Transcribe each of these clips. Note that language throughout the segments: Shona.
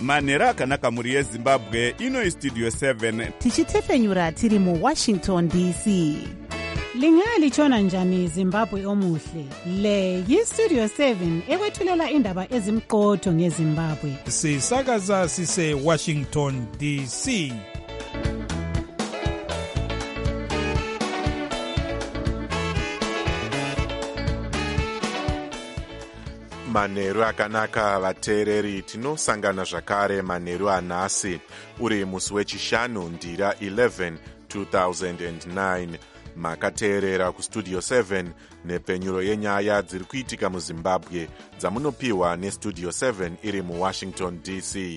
manhero akanaka mhuri yezimbabwe. Ino istudio 7 tichitefenyura tiri muwashington dc. Lingalitshona njani Zimbabwe omuhle? Le yistudio 7 ekwethulela indaba ezimqotho ngeZimbabwe. Sisakaza sise Washington DC. Manheru akanaka vateereri, tinosangana zvakare manheru anhasi uri musi wechishanu ndira 11 2009. Makateerera kustudio 7 nepfenyuro yenyaya dziri kuitika muZimbabwe dzamunopiwa nestudio 7 iri muWashington DC.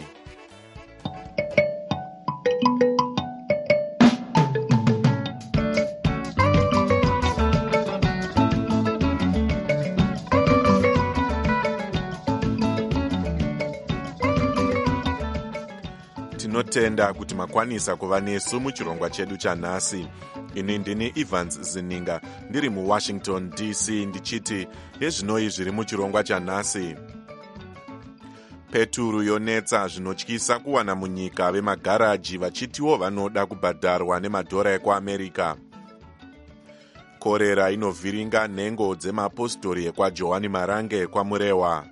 Tinotenda kuti makwanisa kuva nesu muchirongwa chedu chanhasi. Ini ndini Evans Zininga ndiri muWashington DC ndichiti hezvinoi zviri muchirongwa chanhasi. Peturu yonetsa zvinotyisa kuwana munyika vemagaraji vachitiwo vanoda kubhadharwa nemadhora ekuAmerica. Korera inovhiringa nhengo dzemapostori ekwaJohani Marange kwaMurewa.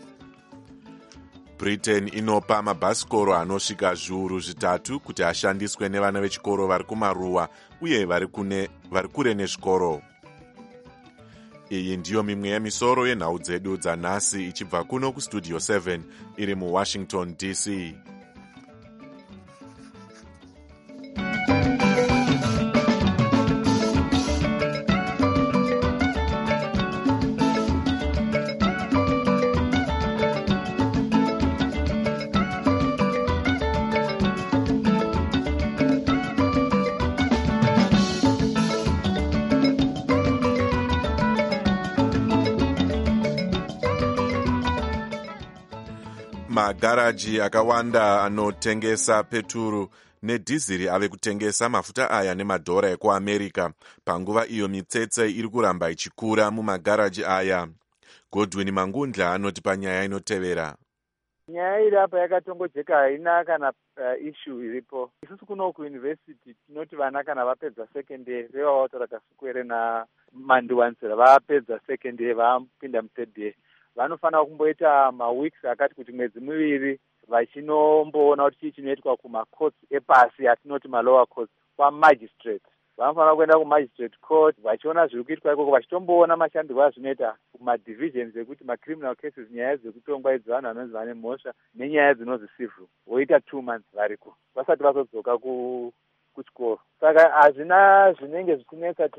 Britain inopa mabhasikoro anosvika zviuru zvitatu kuti ashandiswe nevana vechikoro vari kumaruwa uye vari kure nezvikoro. Iyi ndiyo mimwe yemisoro yenhau dzedu dzanhasi ichibva kuno kustudio 7 iri muWashington DC. Magaraji akawanda anotengesa peturu nedhiziri ave kutengesa mafuta aya nemadhora ekuAmerica panguva iyo mitsetse iri kuramba ichikura mumagaraji aya. Godwin Mangundla anoti panyaya inotevera. Nyaya iri apa yakatongojeka, haina kana issue iripo. Isusu kuno kuuniversity tinoti vana kana vapedza second year vevavatora kasukwere namandiwanzira vapedza second year vapinda muthird year vanofanira kumboita maweeks akati kuti mwedzi miviri vachinomboona kuti chii chinoitwa kumacourts epasi atinoti malower courts kwamagistrate. Vanofanira kuenda kumagistrate court vachiona zviri kuitwa ikoko, vachitomboona mashandirwo azvinoita kumadivisions ekuti macriminal cases, nyaya dzekutongwa idzi vanhu vanonzi vane mhosva nenyaya dzinonzi civil, voita 2 months variko vasati vazodzoka kuchikoro. Saka hazvina zvinenge zvichinetsa,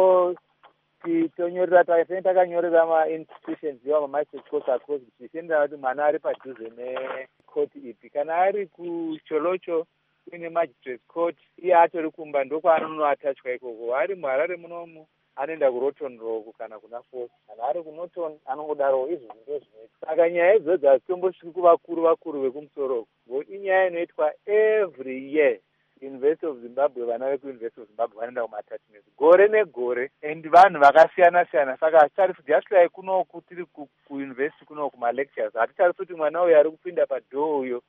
tonyorera takanyorera ma-institutions iwa ma-magistrate courts across zvichienderana kuti mwana ari padhuze necourt ipi. Kana ari kucholocho uine magistrate court, iye atori kumba ndokwaanonoatachwa ikoko. Ari muHarare munomu anoenda kuRoton Rock kana kuna Force, kana ari kuNorton anongodaro. Izvi ndo zvinoitwa. Saka nyaya idzodzo hadzitombosviki kuvakuru vekumusoro, ngokuti inyaya inoitwa every year. University of Zimbabwe, vana vekuUniversity of Zimbabwe vanoenda kuma-attachments gore negore, and vanhu vakasiyana-siyana. Saka hatitarisi jashlai kunoku tiri kuuniversity kunoku kuma-lectures, hatitarisi kuti mwana uyu ari kupinda padhoo uyo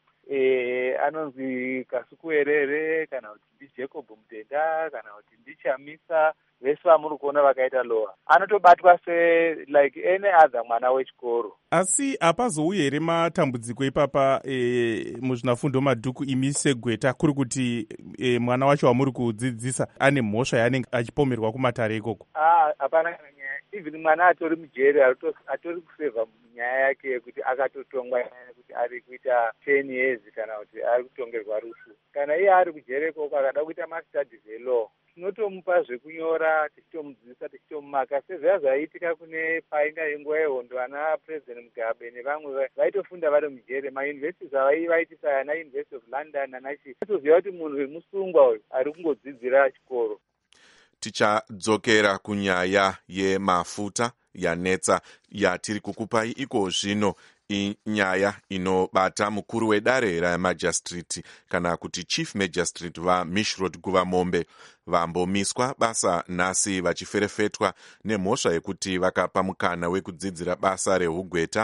anonzi Kasukuerere kana kuti ndiJacob Mutenda kana kuti ndiChamisa, vese vamuri kuona vakaita lowa anotobatwa like any other mwana wechikoro. Asi hapazouyi here matambudziko ipapa muzvinafundo madhuku imi seGweta, kuri kuti mwana wacho wamuri kudzidzisa ane mhosva yaanenge achipomerwa kumatare ikoko? Hapana kana nyaya. Even mwana atori mujeri atori kusevha nyaya yake yekuti akatotongwa kuti ari kuita 10 years kana kuti ari kutongerwa rufu. Kana iye ari kujeri ikoko akada kuita mastudies elaw, tinotomupa zvekunyora, tichitomudzidzisa, tichitomumaka sezvaya zvaiitika kune painga inguva yehondo ana President Mugabe nevamwe vaitofunda vari mujeri. Mauniversities avaitisa ana University of London anachi toziva kuti munhu wemusungwa uyu ari kungodzidzira chikoro. Tichadzokera kunyaya yemafuta yanetsa yatiri kukupai iko zvino. Inyaya inobata mukuru wedare ramajistrate kana kuti chief magistrate vaMishrod Guvamombe vambomiswa basa nhasi vachiferefetwa nemhosva yekuti vakapa mukana wekudzidzira basa reugweta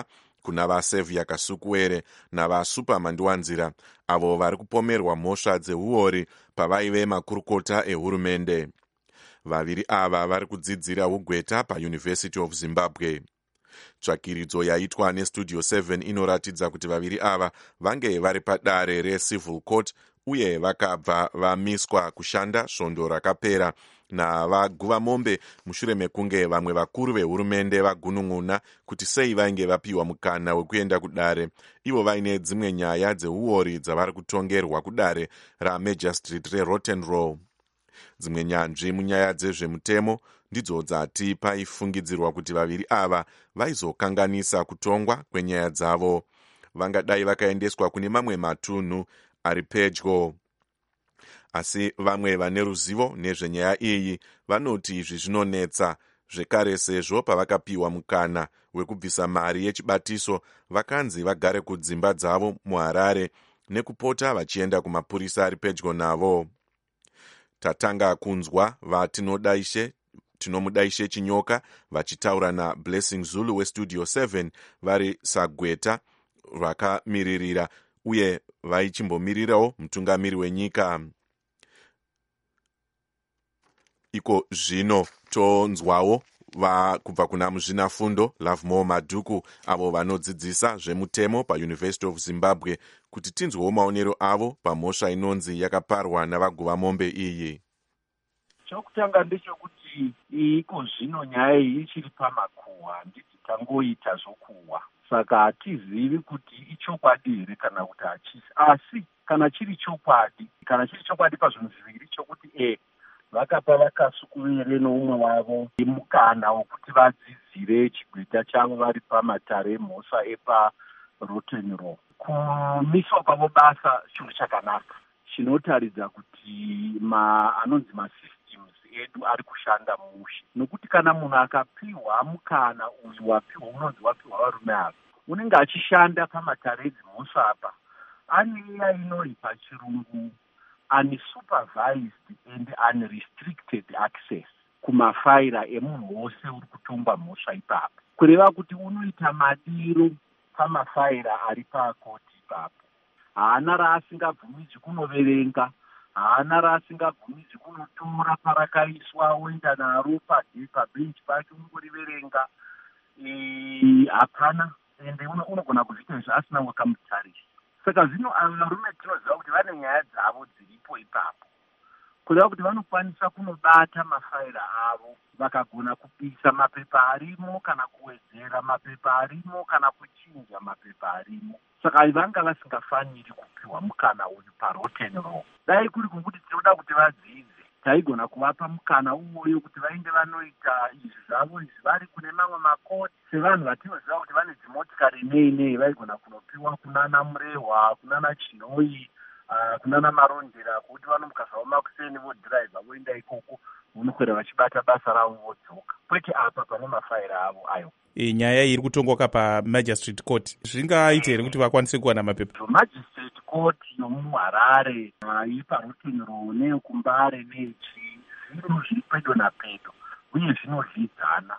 kuna vasevhia kasukuwere navasuperman wanzira avo vari kupomerwa mhosva dzeuori pavaive makurukota ehurumende. Vaviri ava vari kudzidzira ugweta paUniversity of Zimbabwe. Tsvakiridzo yaitwa neStudio 7 inoratidza kuti vaviri ava vange vari padare recivil court uye vakabva vamiswa kushanda svondo rakapera navaguva mombe mushure mekunge vamwe vakuru vehurumende vagunun'una kuti sei vainge vapiwa mukana wekuenda kudare, ivo vaine dzimwe nyaya dzeuori dzavari kutongerwa kudare ramagistrate reRotten Row. Dzimwe nyanzvi munyaya dzezvemutemo ndidzo dzati paifungidzirwa kuti vaviri ava vaizokanganisa kutongwa kwenyaya dzavo. Vangadai vakaendeswa kune mamwe matunhu ari pedyo. Asi vamwe vane ruzivo nezvenyaya iyi vanoti izvi zvinonetsa, zvekare sezvo pavakapiwa mukana wekubvisa mari yechibatiso vakanzi vagare kudzimba dzavo muHarare nekupota vachienda kumapurisa ari pedyo navo. Tatanga kunzwa vatinomudaishe Chinyoka vachitaura naBlessing Zulu weStudio 7 vari sagweta vakamiririra uye vaichimbomirirawo mutungamiri wenyika. Iko zvino tonzwawo kubva kuna muzvinafundo Lovemore Madhuku avo vanodzidzisa zvemutemo paUniversity of Zimbabwe kuti tinzwewo maonero avo pamhosva inonzi yakaparwa navaguva mombe iyi. Chokutanga ndechekuti iko zvino nyaya iyi ichiri pamakuhwa, nditi tangoita zvokuhwa, saka hatizivi kuti ichokwadi here kana kuti hachisi. Asi kana chiri chokwadi pazvinhu zviviri, chokuti vakapa vakasukuwere noumwe wavo mukana wokuti vadzidzire chigweta chavo vari pamatare emhosva epaRotten Row. Kumiswa kwavo basa chinhu chakanaka chinotaridza kuti anonzi masystems edu ari kushanda mushe, nokuti kana munhu akapiwa mukana uyu unonzi wapiwa varume ava, unenge achishanda pamatare edzimhosva apa, ane iya inori pachirungu unsupervised and unrestricted access kumafaira emunhu wose uri kutongwa mhosva ipapo, kureva kuti unoita madiro pamafaira ari pakoti ipapo. Haana raasingabvumidzwi kunoverenga, haana raasingabvumidzwi kunotora parakaiswa oenda naro pabenchi pake unongoriverenga, hapana, ende unogona kuzviita izvi asina wakamutarisa. Saka zvino varume tinoziva kuti vane nyaya dzavo dziripo ipapo, kureva kuti vanokwanisa kunobata mafaira avo vakagona kupisa mapepa arimo kana kuwedzera mapepa arimo kana kuchinja mapepa arimo. Saka vanga vasingafaniri kupiwa mukana uyu paRotten Row. Dai kuri kunguti tinoda kuti vadzidze, taigona kuvapa mukana uwoyo kuti vaende vanoita izvi zvavo izvi vari kune mamwe makoti. Sevanhu vatinoziva kuti vane dzimotikari nei vaigona kunopiwa kunana Murehwa, kunana Chinoi, kunana Marondera, kuti vanomuka zvavo makuseni vodhiraivha voenda ikoko vonokwera vachibata basa ravo vodzoka, kwete apa pane mafaira avo ayo. Nyaya iri kutongwa pamagistrate court zvingaite here kuti vakwanise kuwana mapepa? Magistrate court yomuHarare iri paRotten Row neyekuMbare nechi zvinhu zviri pedo napedo uye zvinodyidzana.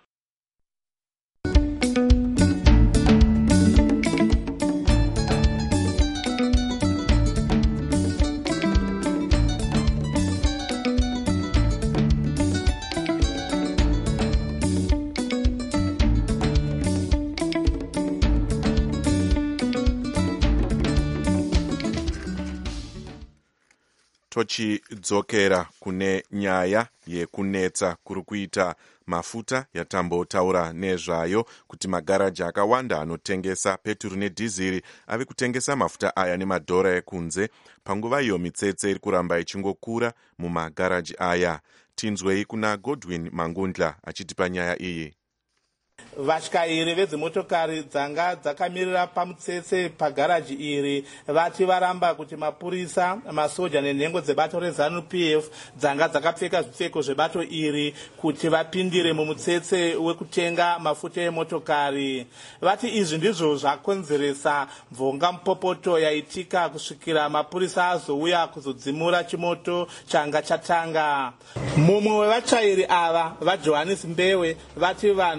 Tochidzokera kune nyaya yekunetsa kuri kuita mafuta yatambotaura nezvayo kuti magaraji akawanda anotengesa peturu nedhiziri ave kutengesa mafuta aya nemadhora ekunze. Panguva iyo mitsetse iri kuramba ichingokura mumagaraji aya. Tinzwei kuna Godwin Mangundla achitipa nyaya iyi. Vatyairi vedzimotokari dzanga dzakamirira pamutsetse pagaraji iri vati varamba kuti mapurisa, masoja nenhengo dzebato reZANU-PF dzanga dzakapfeka zvipfeko zvebato iri kuti vapindire mumutsetse wekutenga mafuta emotokari. Vati izvi ndizvo zvakonzeresa mvonga mupopoto yaitika kusvikira mapurisa azouya kuzodzimura chimoto changa chatanga. Mumwe wevatyairi ava, vaJohannes Mbewe, vati vanhu vari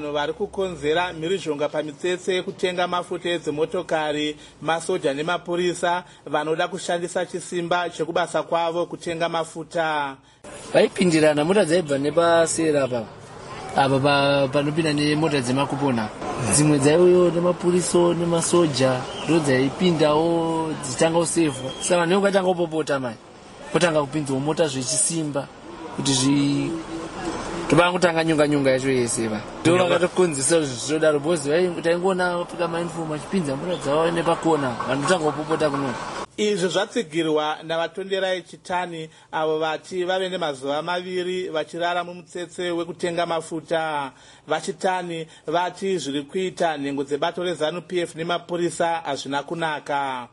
kukonzera mhirizhonga pamitsetse yekutenga mafuta edzimotokari, masoja nemapurisa vanoda kushandisa chisimba chekubasa kwavo kutenga mafuta. Vaipindirana mota dzaibva nepasera apa panopinda nemota dzemakupona, dzimwe dzaiuyo nemapuriso nemasoja ndo dzaipindawo dzitanga usefu. Saka vanhu vakatanga kupopota mai kutanga kupinzawo mota zvechisimba kuti tobangotanga nyonga yacho yese ndo vakatokonzesa zvinodaro bhozi taingoona pika mainfomu achipinza mota dzavo nepakona vanhu totanga kupopota kuno. Izvi zvatsigirwa navatonderai Chitani avo vati vave nemazuva 2 vachirara mumutsetse wekutenga mafuta. VaChitani vati zviri kuita nhengo dzebato reZANU-PF nemapurisa hazvina kunaka.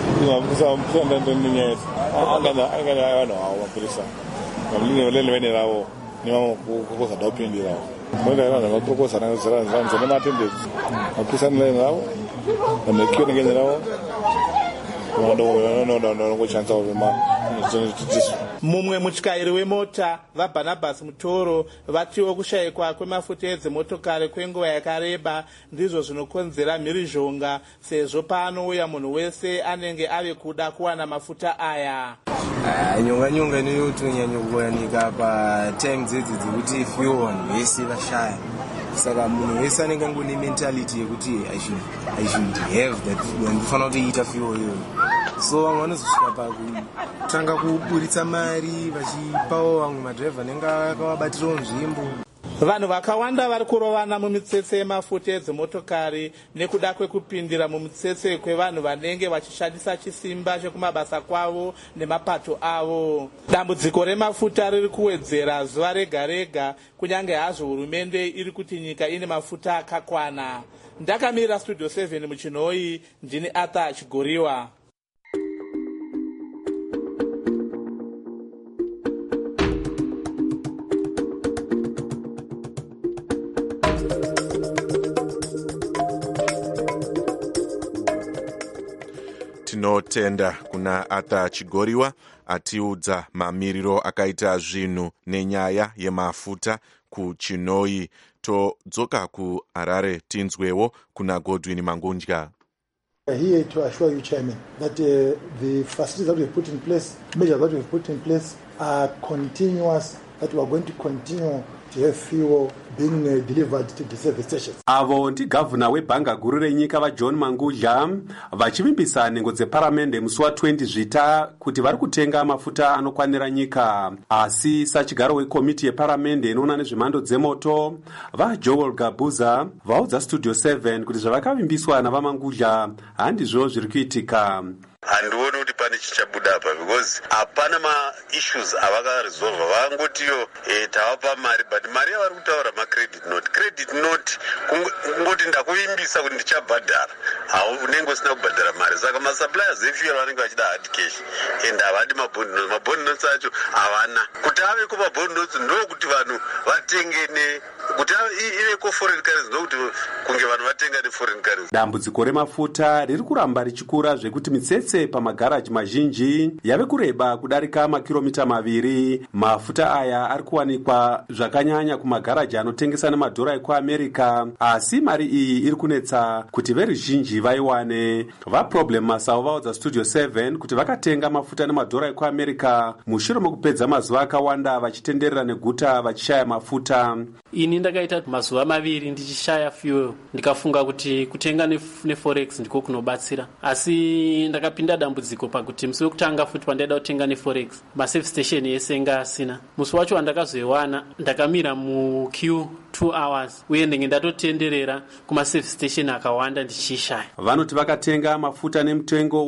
Mumwe mutyairi wemota vaBarnabas Mutoro vatiwo kushayikwa kwemafuta edzimotokari kwenguva yakareba ndizvo zvinokonzera mhirizhonga, sezvo paanouya munhu wese anenge ave kuda kuwana mafuta aya. Nyonga inoyotonyanya kuwanika patime dzedzi dzekuti fuel vanhu vese vashaya. Saka munhu wese anenge angone mentality yekuti I should have that fuel, ndifana kuita fuel iyoyo. So vamwe vanozosvika pakutanga kuburitsa mari vachipawo vamwe madhiraivha anenge akawabatirawo nzvimbo. Vanhu vakawanda vari kurovana mumitsetse yemafuta edzimotokari nekuda kwekupindira mumitsetse kwevanhu vanenge vachishandisa chisimba chekumabasa kwavo nemapato avo. Dambudziko remafuta riri kuwedzera zuva rega rega, kunyange hazvo hurumende iri kuti nyika ine mafuta akakwana. Ndakamira Studio 7 muChinoi, ndini Arthur Chigoriwa. Tinotenda kuna Arthur Chigoriwa atiudza mamiriro akaita zvinhu nenyaya yemafuta kuChinoi. Todzoka kuHarare tinzwewo kuna Godwin Mangunja. Here to assure you, Chairman, that the facilities that we have put in place, measures that we have put in place are continuous, that we are going to continue to have fuel being delivered to the service stations. Avo ndi Governor weBhanga Guru renyika vaJohn Manguja vachivimbisa nhengo dzeparamende musi wa20 Zvita kuti vari kutenga mafuta anokwanira nyika. Asi sachigaro wekomiti yeparamende inoona nezvemhando dzemoto vaJoel Gabuza vaudza Studio 7 kuti zvavakavimbiswa navaManguja handizvo zviri kuitika. Handioni kuti pane chichabuda apa because hapana ma-issues avakaresolva. Vangotiyo tavapa mari, but mari yavari kutaura ma-credit note. Credit note kungoti ndakuvimbisa kuti ndichabhadhara, unenge usina kubhadhara mari. Saka masuppliers efuel vanenge vachida hard cash and havadi mabond notes. Mabond notes acho havana. Kuti aveko mabond notes ndokuti vanhu vatenge kuti iveko foreign currency ndokuti kunge vanhu vatenga neforeign currency. Dambudziko remafuta riri kuramba richikura zvekuti mitsetse pamagaraji mazhinji yave kureba kudarika makiromita 2. Mafuta aya ari kuwanikwa zvakanyanya kumagaraji anotengesa nemadhora ekuAmerica, asi mari iyi iri kunetsa kuti veruzhinji vaiwane. VaProblem Masawo vaudza Studio 7 kuti vakatenga mafuta nemadhora ekuAmerica mushure mokupedza mazuva akawanda vachitenderera neguta vachishaya mafuta. Ini ndakaita mazuva 2 ndichishaya fuel, ndikafunga kuti kutenga neforex ndiko kunobatsira, asi ndakapinda dambudziko pakuti musi wekutanga futi pandaida kutenga neforex maservice station yese nga asina. Musi wacho wandakazoiwana ndakamira muqueue 2 hours uye ndenge ndatotenderera kumaservice station akawanda ndichishaya. Vanoti vakatenga mafuta nemutengo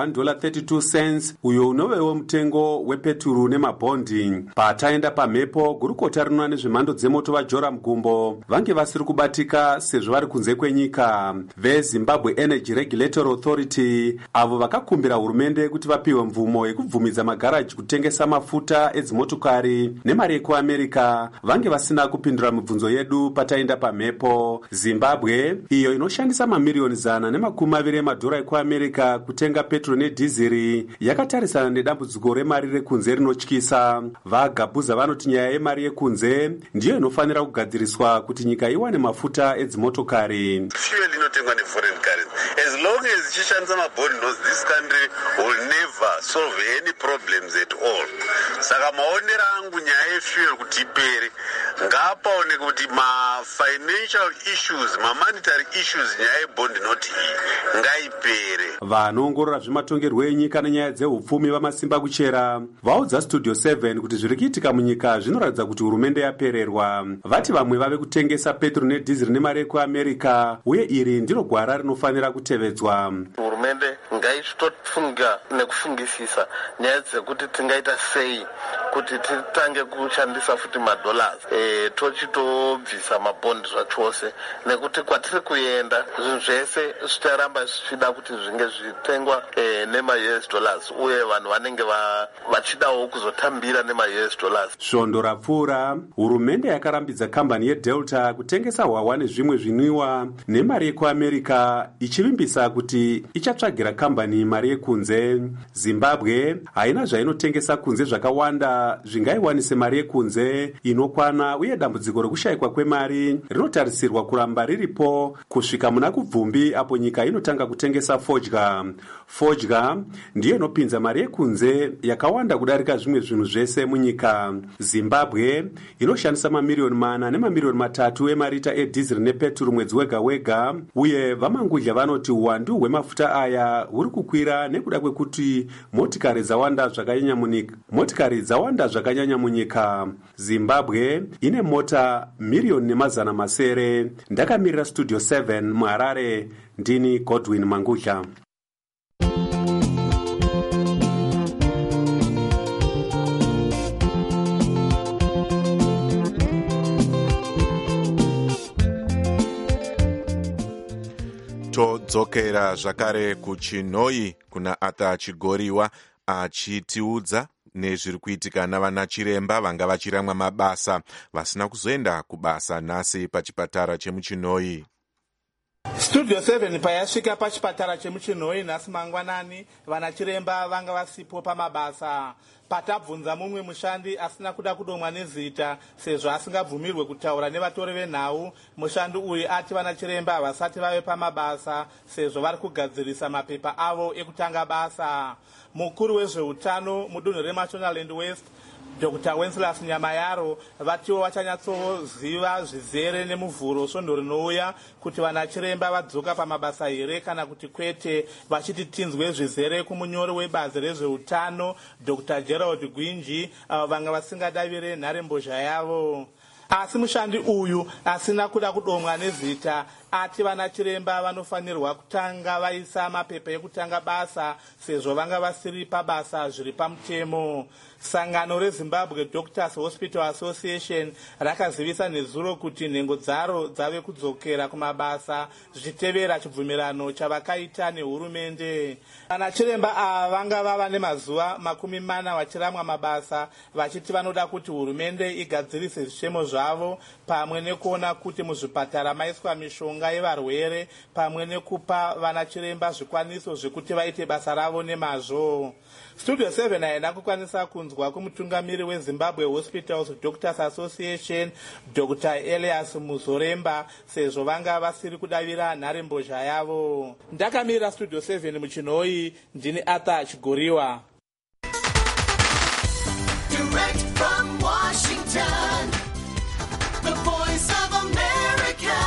we$1.32 uyo unovewo mutengo wepeturu nemabhondi. Pataenda pamhepo gurukota rinoona nezvemhando dzemoto vaJoram Gumbo vange vasiri kubatika sezvo vari kunze kwenyika. VeZimbabwe Energy Regulatory Authority avo vakakumbira hurumende kuti vapiwe mvumo yekubvumidza magaraji kutengesa mafuta edzimotokari nemari yekuAmerica vange vasina kupindura mibvunzo yedu pataenda pamhepo. Zimbabwe iyo inoshandisa mamiliyoni 100 $220 madhora ekuamerica kutenga petro nedhiziri yakatarisana nedambudziko remari rekunze rinotyisa. Vagabhuza vanoti nyaya yemari yekunze ndiyo inofanira kugadziriswa kuti nyika iwane mafuta edzimotokari. Fuel inotengwa neforeign currency. As long as ichishandisa mabond notes, this country will never solve any problems at all. Saka maonera angu nyaya yefuel kuti ipere ngapaoneke kuti ma-financial issues, ma-monetary issues nyaya yebond note iyi ngaipere. Vanoongorora zvematongerwo enyika nenyaya dzeupfumi vamasimba kuchera vaudza Studio 7 kuti zviri kuitika munyika zvinoratidza kuti hurumende yapererwa. Vati vamwe vave kutengesa petro nedhiziri nemari yekuamerica uye iri ndiro gwara rinofanira kutevedzwa. Hurumende ngaitofunga nekufungisisa nyaya dzekuti tingaita sei kuti titange kushandisa futi madollars tochitobvisa mabondi zvachose, nekuti kwatiri kuenda zvinhu zvese zvicharamba zvichida kuti zvinge zvitengwa nema-US dollars uye vanhu vanenge vachidawo kuzotambira nema-US dollars. Svondo rapfuura, hurumende yakarambidza kambani yeDelta kutengesa hwahwa nezvimwe zvinwiwa nemari yekuamerica ichivimbisa kuti ichatsvagira kambani mari yekunze. Zimbabwe haina zvainotengesa kunze zvakawanda zvingaiwanise mari yekunze inokwana, uye dambudziko rekushayikwa kwemari rinotarisirwa kuramba riripo kusvika muna kubvumbi apo nyika inotanga kutengesa fodya. Fodya ndiyo inopinza mari yekunze yakawanda kudarika zvimwe zvinhu zvese munyika. Zimbabwe inoshandisa mamiliyoni 4 nemamiliyoni 3 emarita edhiziri nepeturu mwedzi wega wega, uye vamangudya vanoti uwandu hwemafuta aya huri kukwira nekuda kwekuti motikari dzawanda zvakanyanya munyika. Zimbabwe ine mota miliyoni nemazana masere. Ndakamirira Studio 7 muHarare, ndini Godwin Mangudya. Todzokera zvakare kuChinoi kuna Arthur Chigoriwa achitiudza nezviri kuitika navana chiremba vanga vachiramwa mabasa vasina kuzoenda kubasa nhasi pachipatara chemuChinoi. Studio 7 payasvika pachipatara chemuChinoi nhasi mangwanani, vana chiremba vanga vasipo pamabasa. Patabvunza mumwe mushandi asina kuda kudomwa nezita sezvo asingabvumirwe kutaura nevatori venhau, mushandi uyu ati vana chiremba vasati vave pamabasa sezvo vari kugadzirisa mapepa avo ekutanga basa. Mukuru wezveutano mudunhu reMashonaland West, Dr. Wenceslas Nyamayaro, vatiwo vachanyatsoziva zvizere nemuvhuro svondo rinouya kuti vana chiremba vadzoka pamabasa here kana kuti kwete, vachiti tinzwe zvizere kumunyori webazi rezveutano Dr. Gerald Gwinji avo vanga vasingadavire nharembozha yavo. Asi mushandi uyu asina kuda kudomwa nezita ati vana chiremba vanofanirwa kutanga vaisa mapepa ekutanga basa sezvo vanga vasiri pabasa zviri pamutemo. Sangano reZimbabwe Doctors Hospital Association rakazivisa nezuro kuti nhengo dzaro dzave kudzokera kumabasa zvichitevera chibvumirano chavakaita nehurumende. Vana chiremba ava vanga vava nemazuva 40 vachiramwa mabasa vachiti vanoda kuti hurumende igadzirise zvichemo zvavo pamwe nekuona kuti muzvipatara maiswa mishonga yevarwere pamwe nekupa vana chiremba zvikwaniso zvekuti vaite basa ravo nemazvo. Studio 7 haina kukwanisa kunzwa kumutungamiri weZimbabwe Hospitals Doctors Association Dr. Elias Muzoremba sezvo vanga vasiri kudavira nharembozha yavo. Ndakamirira Studio 7 muChinoi, ndini Arthur Chigoriwa. Direct from Washington, the voice of America,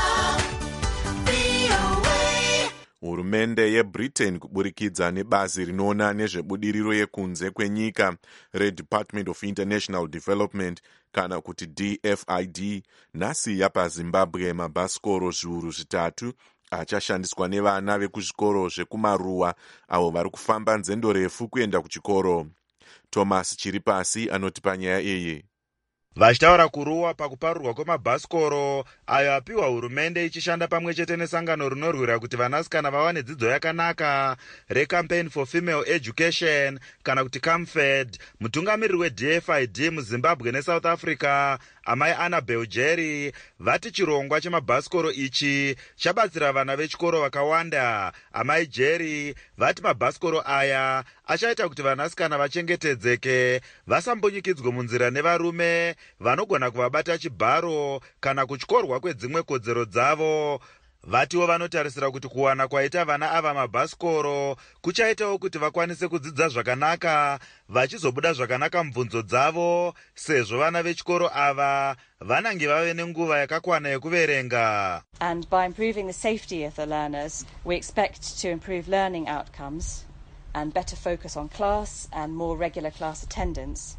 VOA. Hurumende yeBritain kuburikidza nebazi rinoona nezvebudiriro yekunze kwenyika reDepartment of International Development kana kuti DFID nhasi yapa Zimbabwe mabhasikoro zviuru 3 achashandiswa nevana vekuzvikoro zvekumaruwa avo vari kufamba nzendo refu kuenda kuchikoro. Thomas Chiripasi anotipa nyaya iyi. Vachitaura kuruwa pakuparurwa kwemabhasikoro ayo apiwa hurumende ichishanda pamwe chete nesangano rinorwira kuti vanasikana vawane dzidzo yakanaka reCampaign for Female Education kana kuti CAMFED, mutungamiriri weDFID muZimbabwe neSouth Africa amai Annabel Jerry vati chirongwa chemabhasikoro ichi chabatsira vana vechikoro vakawanda. Amai Jerry vati mabhasikoro aya achaita kuti vanasikana vachengetedzeke vasambunyikidzwe munzira nevarume vanogona kuvabata chibharo kana kutyorwa kwedzimwe kodzero dzavo. Vatiwo vanotarisira kuti kuwana kwaita vana ava mabhasikoro kuchaitawo kuti vakwanise kudzidza zvakanaka vachizobuda zvakanaka mubvunzo dzavo, sezvo vana vechikoro ava vanange vave nenguva yakakwana yekuverenga. And by improving the safety of the learners, we expect to improve learning outcomes and better focus on class and more regular class attendance.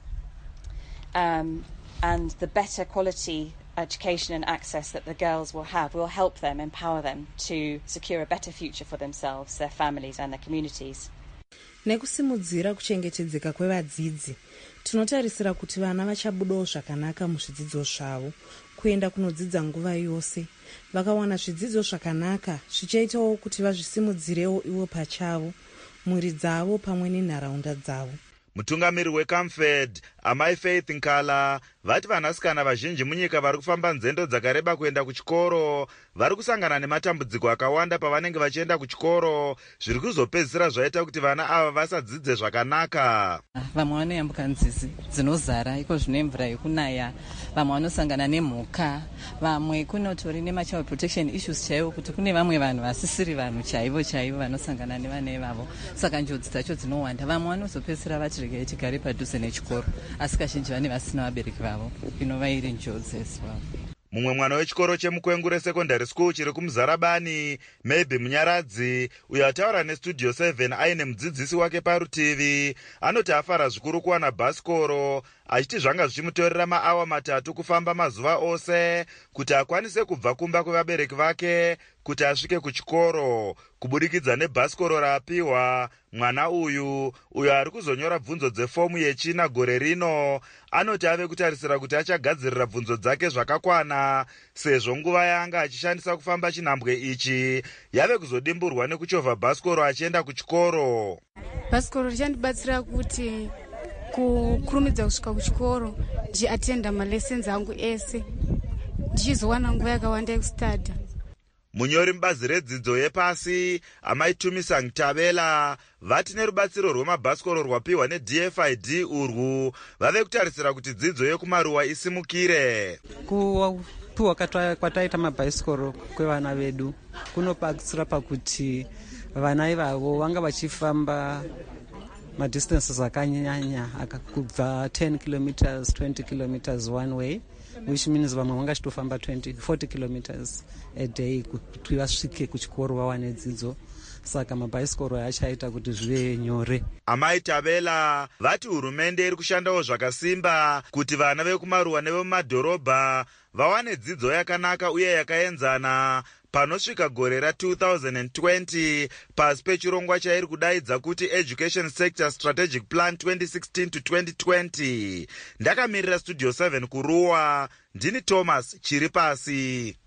And the better quality education and access that the girls will have will help them, empower them to secure a better future for themselves, their families and their communities. Nekusimudzira kuchengetedzeka kwevadzidzi, tinotarisira kuti vana vachabudawo zvakanaka muzvidzidzo zvavo, kuenda kunodzidza nguva yose. Vakawana zvidzidzo zvakanaka, zvichaitawo kuti vazvisimudzirewo ivo pachavo, mhuri dzavo pamwe nenharaunda dzavo. Mutungamiri weComfed, amai Faith Nkala, vati vanasikana vazhinji munyika vari kufamba nzendo dzakareba kuenda kuchikoro vari kusangana nematambudziko akawanda pavanenge vachienda kuchikoro, zviri kuzopedzisira zvaita kuti vana ava vasadzidze zvakanaka. Vamwe vanoyambuka nzizi dzinozara iko zvine mvura yekunaya, vamwe vanosangana nemhuka, vamwe kunotori nemachild protection issues chaivo, kuti kune vamwe vanhu vasisiri vanhu chaivo vanosangana nevana ivavo, saka njodzi dzacho dzinowanda. Vamwe vanozopedzisira vati regai tigare padhuze nechikoro, asi kazhinji vane vasina vabereki vavo, inova iri njodzi as well. Mumwe mwana wechikoro chemukwengure secondary school chiri kumuzarabani, Maybe Munyaradzi, uyo ataura nestudio 7 aine mudzidzisi wake parutivi, anoti afara zvikuru kuwana bhasikoro, achiti zvanga zvichimutorera maawa matatu kufamba mazuva ose kuti akwanise kubva kumba kwevabereki vake kuti asvike kuchikoro. Kubudikidza nebhasikoro raapiwa, mwana uyo ari kuzonyora bvunzo dzefomu yechina gore rino, anoti ave kutarisira kuti achagadzirira bvunzo dzake zvakakwana, sezvo nguva yanga achishandisa kufamba chinhambwe ichi yave kuzodimburwa nekuchovha bhasikoro achienda kuchikoro. Bhasikoro richandibatsira kuti kukurumidza kusvika kuchikoro, ndichiatenda malessons angu ese, ndichizowana nguva yakawanda yekustadha. Munyori mubazi redzidzo yepasi, amai Tumisa Ntabela, vati nerubatsiro rwemabhasikoro rwapiwa neDFID urwu vave kutarisira kuti dzidzo yekumaruwa isimukire. Kupiwa kwataita mabhasikoro kwevana vedu kunobatsira pakuti vana ivavo vanga vachifamba madistances akanyanya kubva 10 kilometers 20 kilometers one way, which means vamwe vanga chitofamba 40 kilometers a day kuti vasvike kuchikoro vawane dzidzo, saka mabhasikoro achaita kuti zvive nyore. Amai Tabela vati hurumende iri kushandawo zvakasimba kuti vana vekumaruwa nevemumadhorobha vawane dzidzo yakanaka uye yakaenzana panosvika gore ra2020 pasi pechirongwa chairi kudaidza kuti Education Sector Strategic Plan 2016 to 2020. Ndakamirira Studio 7 kuruwa, ndini Thomas Chiripasi.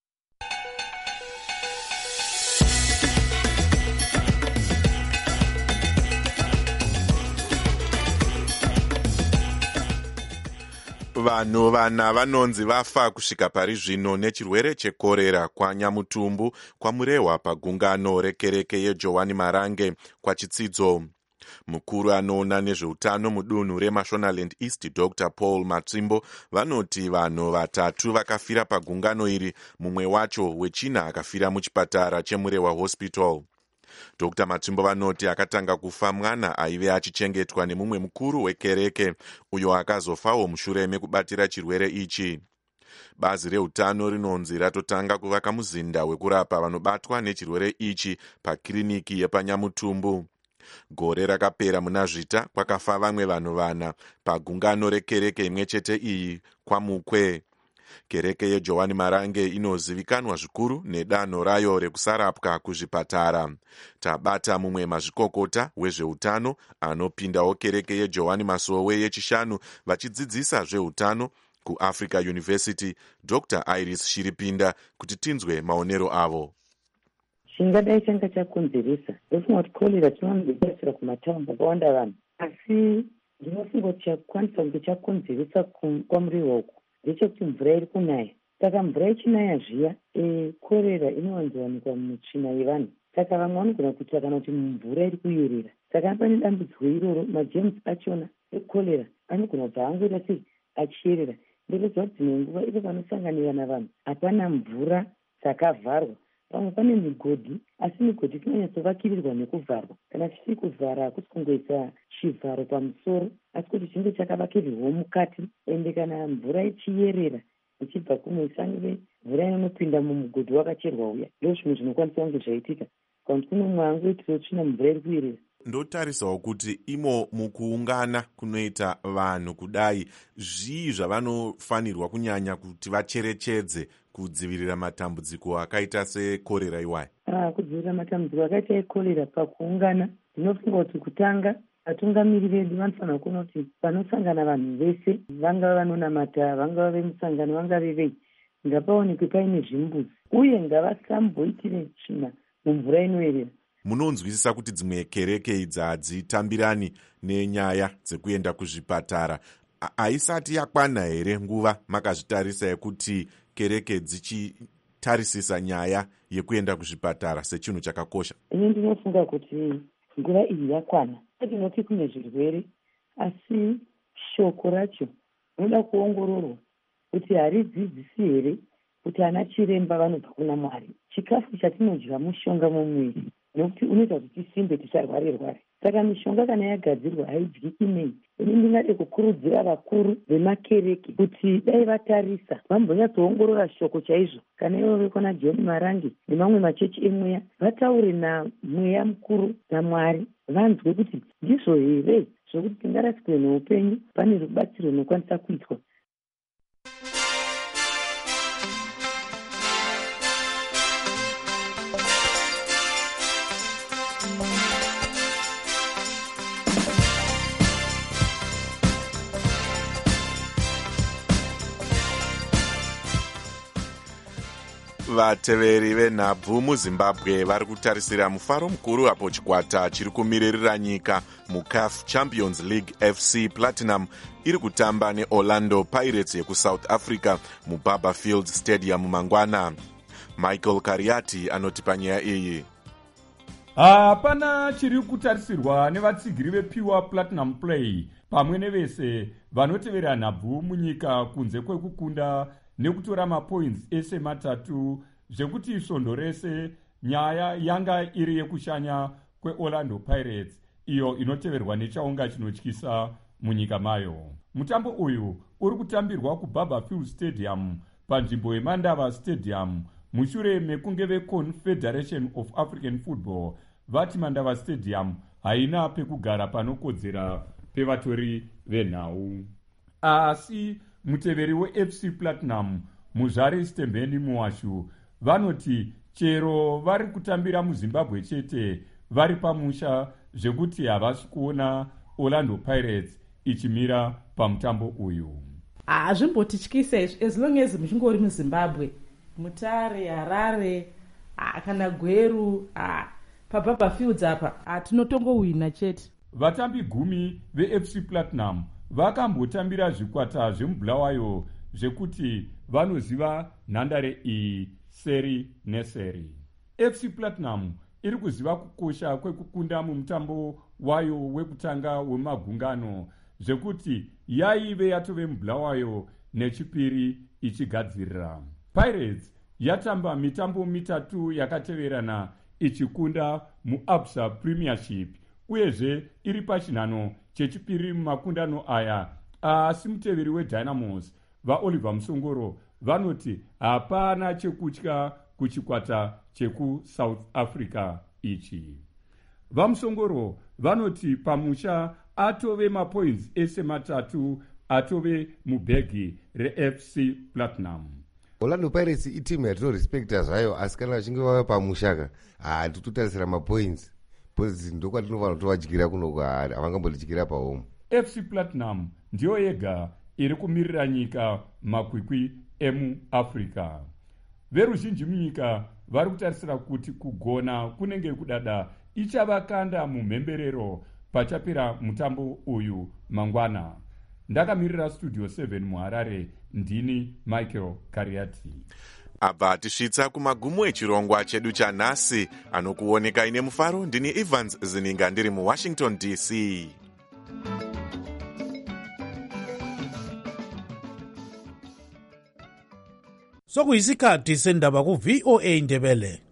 Vanhu vana vanonzi vafa kusvika pari zvino nechirwere chekorera kwaNyamutumbu kwamurehwa pagungano rekereke yeJowani Marange kwachitsidzo. Mukuru anoona nezveutano mudunhu reMashonaland East, Dr. Paul Matsimbo, vanoti vanhu vatatu vakafira pagungano iri, mumwe wacho wechina akafira muchipatara chemurehwa hospital. Dr. Matsimbo vanoti akatanga kufa mwana aive achichengetwa nemumwe mukuru wekereke, uyo akazofawo mushure mekubatira chirwere ichi. Bazi reutano rinonzi ratotanga kuvaka muzinda wekurapa vanobatwa nechirwere ichi pakiriniki yepaNyamutumbu. Gore rakapera munazvita kwakafa vamwe vanhu vana pagungano rekereke imwe chete iyi kwaMukwe. Kereke yeJowani Marange inozivikanwa zvikuru nedanho rayo rekusarapwa kuzvipatara. Tabata mumwe mazvikokota wezveutano anopindawo kereke yeJowani Masowe yechishanu vachidzidzisa zveutano kuAfrica University, Dr. Iris Shiripinda, kuti tinzwe maonero avo. Chingadai changa chakonzeresa ndofunga kuti korera tinonobatsira kumataundi akawanda vanhu, asi ndinofunga kuti chakwanisa kunge chakonzeresa kwamuriwa uku ndechekuti mvura iri kunaya. Saka mvura ichinaya zviya korera inowanzowanikwa mutsvina yevanhu. Saka vamwe vanogona kuita kana kuti mvura iri kuyerera. Saka pane dambudziko iroro, majems achona ekorera anogona kubva angoita sei achiyerera. Ndinoziva kuti dzimwe nguva ipo panosanganira navanhu hapana mvura dzakavharwa. Pamwe pane migodhi, asi migodhi inonyatsovakirirwa nekuvharwa. Kana tisiri kuvhara hakusi kungoisa chivharo pamusoro, asi kuti chinge chakavakirirwawo mukati. Ende kana mvura ichiyerera ichibva kumwe isange mvura inonopinda mumugodhi wakacherwa uya, ndo zvimwe zvinokwanisa kunge zvaitika. Kana kuti kune mumwe angoitiro tsvina mvura iri kuyerera. Ndotarisawo kuti imo mukuungana kunoita vanhu kudai, zvii zvavanofanirwa kunyanya kuti vacherechedze kudzivirira matambudziko akaita sekorera iwayo? Kudzivirira matambudziko akaita ekorera pakuungana, ndinofunga kuti kutanga vatungamiri vedu vanofanira kuona kuti panosangana vanhu vese, vangava vanonamata, vangava vemusangano, vangave vei, ngapaonekwe paine zvimbuzi, uye ngavasamboitire tsvina mumvura inoyerera. Munonzwisisa kuti dzimwe kereke idzi hadzitambirani nenyaya dzekuenda kuzvipatara. Haisati yakwana here nguva makazvitarisa yekuti kereke dzichitarisisa nyaya yekuenda kuzvipatara sechinhu chakakosha? Ini ndinofunga kuti nguva iyi yakwana. Tinoti kune zvirwere, asi shoko racho rinoda kuongororwa kuti haridzidzisi here kuti ana chiremba vanobva kuna Mwari. Chikafu chatinodya mushonga mumwiri, nokuti unoita kuti tisimbe tisarware-rware. Saka mishonga kana yagadzirwa haidyiki nei. Ini ndingade kukurudzira vakuru vemakereke kuti dai vatarisa vambonyatsoongorora shoko chaizvo. Kana ivo vekona John Marangi nemamwe machechi emweya vataure namweya mukuru naMwari, vanzwe kuti ndizvo here zvokuti tingarasikwe neupenyu, pane rubatsiro runokwanisa kuitwa. Vateveri venhabvu muZimbabwe vari kutarisira mufaro mukuru apo chikwata chiri kumiririra nyika muCAF Champions League FC Platinum iri kutamba neOrlando Pirates yekuSouth Africa muBarberfield Stadium mangwana. Michael Kariati anoti panyaya iyi. Hapana chiri kutarisirwa nevatsigiri vePure Platinum Play pamwe nevese vanotevera nhabvu munyika kunze kwekukunda nekutora mapoints ese matatu zvekuti svondo rese nyaya yanga iri yekushanya kweOrlando Pirates iyo inoteverwa nechaunga chinotyisa munyika mayo. Mutambo uyu uri kutambirwa kuBarberfield Stadium panzvimbo yeMandava Stadium mushure mekunge veConfederation of African Football vati Mandava Stadium haina pekugara panokodzera pevatori venhau. Asi muteveri weFC Platinum Muzvare Stembeni Muwashu vanoti chero vari kutambira muZimbabwe chete vari pamusha zvekuti havasi kuona Orlando Pirates ichimira pamutambo uyu. Hazvimbotityisa as long as muchingori muZimbabwe, Mutare, Harare, kana Gweru, paBarberfield apa tinotongowina chete. Vatambi 10 veFC Platinum vakambotambira zvikwata zvemubulawayo zvekuti vanoziva nhandare iyi seri neseri. FC Platinum iri kuziva kukosha kwekukunda mumutambo wayo wekutanga wemagungano zvekuti yaive yatove mubulawayo nechipiri ichigadzirira. Pirates yatamba mitambo mitatu yakateverana ichikunda muAbsa Premiership uyezve iri pachinhano chechipiri mumakundano aya. Asi muteveri weDynamos vaOliver Musongoro vanoti hapana chekutya kuchikwata chekuSouth Africa ichi. VaMusongoro vanoti pamusha atove mapoints ese matatu atove mubhegi reFC Platinum. Orlando Pirates itimu yatinorespekta zvayo, asi kana vachinge vava pamushaka titotarisira mapoints because ndokwatinofanira kuti vadyira kuno havangambotidyira pahome. FC Platinum ndiyo yega iri kumirira nyika makwikwi emuAfrica. Veruzhinji munyika vari kutarisira kuti kugona kunenge kudada ichavakanda mumhemberero pachapera mutambo uyu mangwana. ndakamirira studio 7 muharare ndini Michael Kariati. abva tisvitsa kumagumo echirongwa chedu chanhasi. Anokuoneka ine mufaro ndini Evans Zininga ndiri muWashington DC. sokuyisikhathi sendaba ku VOA Ndebele.